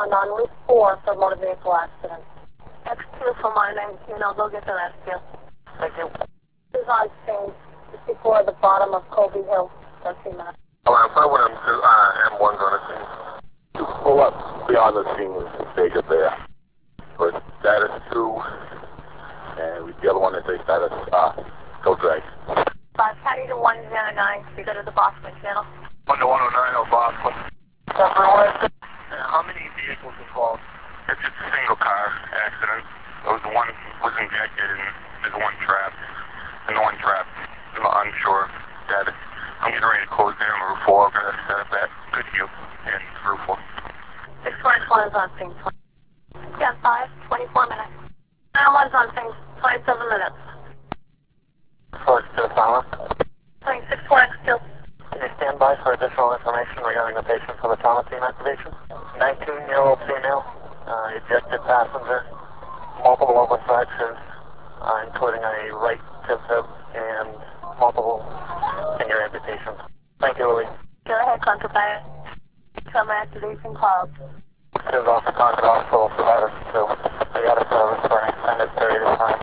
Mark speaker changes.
Speaker 1: respond on Route 4 for motor vehicle accident. X2 for my name, they'll get to that still.
Speaker 2: Thank you.
Speaker 1: This is on scene, just before the bottom of Colby Hill, 13 minutes.
Speaker 3: Alarm 512, M1's on the scene. You pull up beyond the scene and stay just there. So it's status 2, and the other one is a status, go drag.
Speaker 1: 5 Patty to 109, you go to the Boston channel.
Speaker 3: 1 to 109 on Boston.
Speaker 2: How many vehicles involved?
Speaker 3: It's just a single car accident. There was one was injected and there's one trapped. And the one trapped, I'm unsure status. I'm getting ready to close down Route 4. I'm going to set up that Goodview in Route 4.
Speaker 1: 641 is on scene. 5, 24 minutes. 911's on scene, 27 minutes.
Speaker 2: Forward to the silent.
Speaker 1: 642.
Speaker 2: Can you stand by for additional information regarding the patient for the trauma team activation? 19-year-old female, ejected passenger, multiple open fractures, including a right tib fib and multiple finger amputations. Thank you, Louis.
Speaker 1: Go ahead, Contraband. Trauma activation called.
Speaker 2: This is also Concord Hospital provider, so they got a service for an extended period of time.